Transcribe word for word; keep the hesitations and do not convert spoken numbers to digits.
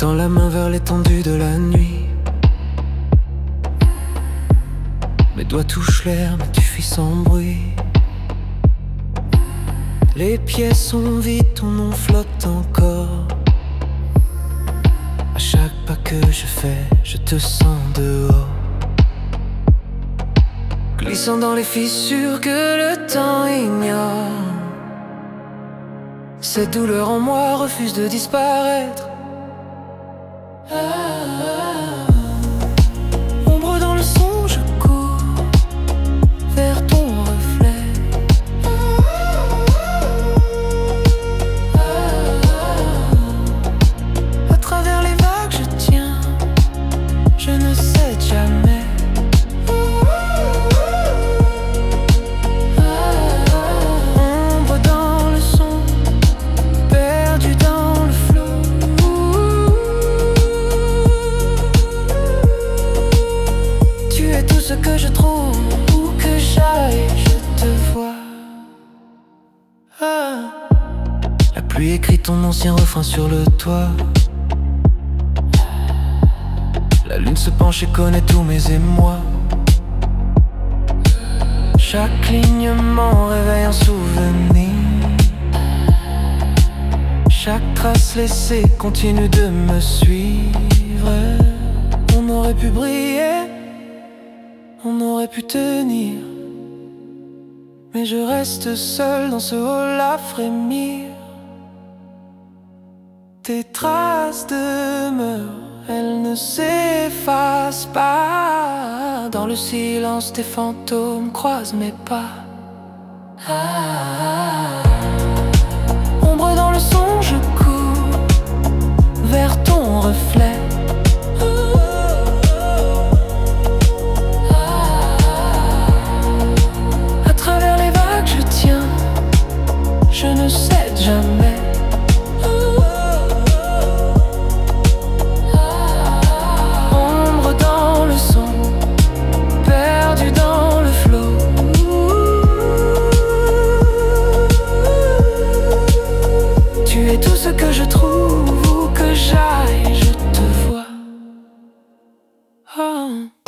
tends la main vers l'étendue de la nuit. Mes doigts touchent l'air, mais tu fuis sans bruit. Les pieds sont vides, ton nom flotte encore. À chaque pas que je fais, je te sens dehors. Glissant dans les fissures que le temps ignore. Cette douleur en moi refuse de disparaître. Ah, ah, ah. Ombre dans le son, je cours vers ton reflet. Ah, ah, ah. À travers les vagues, je tiens, je ne cède jamais. Ce que je trouve, où que j'aille, je te vois. Ah. La pluie écrit ton ancien refrain sur le toit. La lune se penche et connaît tous mes émois. Chaque clignement réveille un souvenir. Chaque trace laissée continue de me suivre. On aurait pu briller, on aurait pu tenir, mais je reste seul dans ce hall à frémir. Tes traces demeurent, elles ne s'effacent pas. Dans le silence, tes fantômes croisent mes pas. Ah, ah, ah. Ombre dans le son, je cours vers ton reflet. Je ne cède jamais. Ombre dans le son, perdu dans le flot. Tu es tout ce que je trouve, où que j'aille, je te vois. Oh.